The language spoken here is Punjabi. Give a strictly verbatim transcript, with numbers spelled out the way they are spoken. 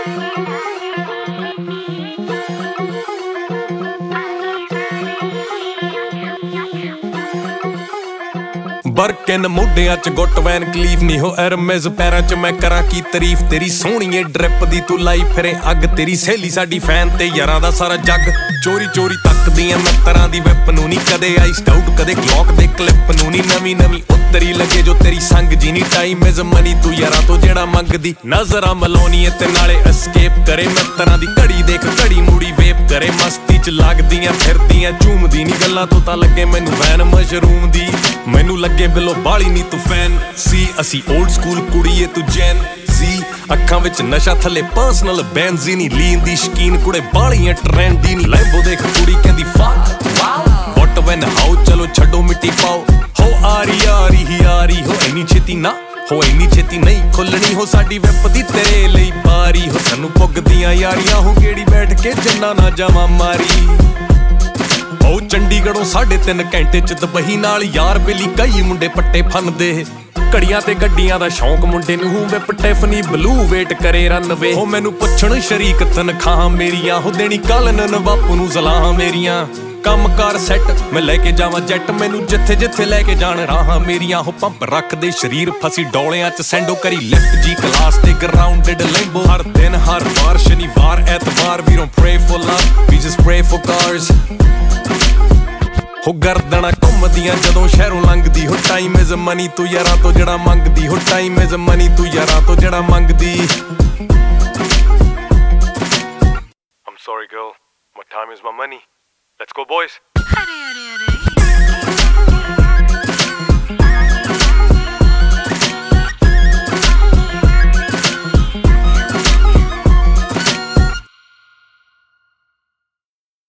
ਬਰਕਿਨ ਮੋਢਿਆਂ ਚ ਗੁੱਟ ਵੈਨ ਕਲੀਫ ਨੀ ਹੋ ਐਰਮੇਜ਼ ਪੈਰਾਂ ਚ ਮੈਂ ਕਰਾਂ ਕੀ ਤਾਰੀਫ ਤੇਰੀ ਸੋਹਣੀਏ ਡ੍ਰਿਪ ਦੀ ਤੂੰ ਲਾਈ ਫਿਰੇ ਅੱਗ ਤੇਰੀ ਸਹੇਲੀ ਸਾਡੀ ਫੈਨ ਤੇ ਯਾਰਾਂ ਦਾ ਸਾਰਾ ਜੱਗ ਚੋਰੀ ਚੋਰੀ ਤੱਕਦੀਆਂ ਮੈਂ ਤਰ੍ਹਾਂ ਦੀ ਵੈਪ ਨੂੰ ਨੀ ਕਦੇ ਆਈ ਸਟਾਊਟ ਕਦੇ ਕਲੌਕ ਦੇ ਕਲਿੱਪ ਨੂੰ ਨੀ ਨਵੀਂ ਨਵੀਂ ਉੱਤਰੀ ਲੱਗੇ ਜੋ ਤੇਰੀ ਸੰਗ ਜੀ ਨੀ ਟਾਈਮ ਇਜ਼ ਮਨੀ ਤੂੰ ਯਾਰਾਂ ਤੋਂ ਜਿਹੜਾ ਮੰਗਦੀ ਨਜ਼ਰਾਂ ਮਲਾਉਣੀ ਤੇ ਨਾਲੇ ਐਸਕੇਪ ਕਰੇ ਮੈਂ ਤਰ੍ਹਾਂ ਦੀ ਘੜੀ ਦੇਖ ਘੜੀ ਮੂੜੀ ਵੇਪ ਕਰੇ ਮਸਤੀ ਚ ਲੱਗਦੀਆਂ ਫਿਰਦੀਆਂ ਝੂਮਦੀ ਨੀ ਗੱਲਾਂ ਤੋਂ ਤਾਂ ਲੱਗੇ ਮੈਨੂੰ ਵੈਨ ਮਸ਼ਰੂਮ ਦੀ ਮੈਨੂੰ ਲੱਗੇ ਬਿਲੋ ਬਾਲੀ ਨੀ ਤੂੰ ਫੈਨ ਸੀ ਅਸੀਂ 올ਡ ਸਕੂਲ ਕੁੜੀਏ ਤੂੰ ਜੈਨ ਸੀ ਅੱਖਾਂ ਵਿੱਚ ਨਸ਼ਾ ਥੱਲੇ ਪਰਸਨਲ ਬੈਂਜ਼ੀਨੀ ਲੀਨ ਦੀ ਸ਼ਕੀਨ ਕੁੜੇ ਬਾਲੀਆਂ ਟ੍ਰੈਂਡੀ ਨੀ ਲੈਂਬੋ ਦੇਖ ਕੁੜੀ ਕਹਿੰਦੀ fuck wow what when how ਚਲੋ ਛੱਡੋ ਮਿੱਟੀ ਪਾਓ ਹੋ ਆਰੀ ਆਰੀ ਹੀ ਆਰੀ ਹੋ ਇੰਨੀ ਛੇਤੀ ਨਾ ਹੋ ਇੰਨੀ ਛੇਤੀ ਨਹੀਂ ਖੁੱਲਣੀ ਹੋ ਸਾਡੀ ਵੈਪ ਦੀ ਤੇਰੇ ਲਈ ਬਾਰੀ ਹੋ ਸਾਨੂੰ ਪੁੱਗਦੀਆਂ ਯਾਰੀਆਂ ਹੋ ਗੇੜੀ ਬੈਠ ਕੇ ਜੰਨਾ ਨਾ ਜਾਵਾਂ ਮਾਰੀ ਉਹ ਚੰਡੀਗੜ੍ਹੋਂ ਸਾਢੇ ਤਿੰਨ ਘੰਟੇ ਚ ਦੁਬਈ ਨਾਲ ਯਾਰ ਬੇਲੀ ਕਈ ਮੁੰਡੇ ਪੱਟੇ ਫੰਨਦੇ ਘੜੀਆਂ ਤੇ ਗੱਡੀਆਂ ਦਾ ਸ਼ੌਂਕ ਮੁੰਡੇ ਨੂੰ ਵਿਪ ਟੈਫਨੀ ਬਲੂ ਵੇਟ ਕਰੇ ਰਨਵੇ ਉਹ ਮੈਨੂੰ ਪੁੱਛਣ ਸ਼ਰੀਕ ਤਨਖਾਹਾਂ ਮੇਰੀਆਂ ਹੋ ਦੇਣੀ ਕਾਲਨ ਬਾਪੂ ਨੂੰ ਸਲਾਹਾਂ ਮੇਰੀਆਂ ਕੰਮ ਕਾਰ ਸੈੱਟ ਮੈਂ ਲੈ ਕੇ ਜਾਵਾਂ ਜੱਟ ਮੈਨੂੰ ਜਿੱਥੇ ਜਿੱਥੇ ਲੈ ਕੇ ਜਾਣ ਰਾਹਾਂ ਮੇਰੀਆਂ ਹੋ ਪੰਪ ਰੱਖਦੇ ਸਰੀਰ ਫਸੀ ਡੋਲਿਆਂ ਚ ਸੈਂਡੋ ਕਰੀ ਲਿਫਟ ਜੀ ਕਲਾਸ ਤੇ ਗਰਾਊਂਡਡ ਲੈਂਬੋ ਹਰ ਦਿਨ ਹਰ ਵਾਰ ਸ਼ਨੀਵਾਰ ਐਤਵਾਰ we don't pray for love we just pray for cars ਹੋ ਗਰਦਨਾਂ ਘੁੰਮਦੀਆਂ ਜਦੋਂ ਸ਼ਹਿਰੋਂ ਲੰਘਦੀ ਹੋ ਟਾਈਮ ਇਜ਼ ਮਨੀ ਤੂੰ ਯਾਰਾਂ ਤੋਂ ਜਿਹੜਾ ਮੰਗਦੀ ਹੋ ਟਾਈਮ ਇਜ਼ ਮਨੀ ਤੂੰ ਯਾਰਾਂ ਤੋਂ ਜਿਹੜਾ ਮੰਗਦੀ I'm sorry girl, my time is my money. Let's go boys. अरे अरे अरे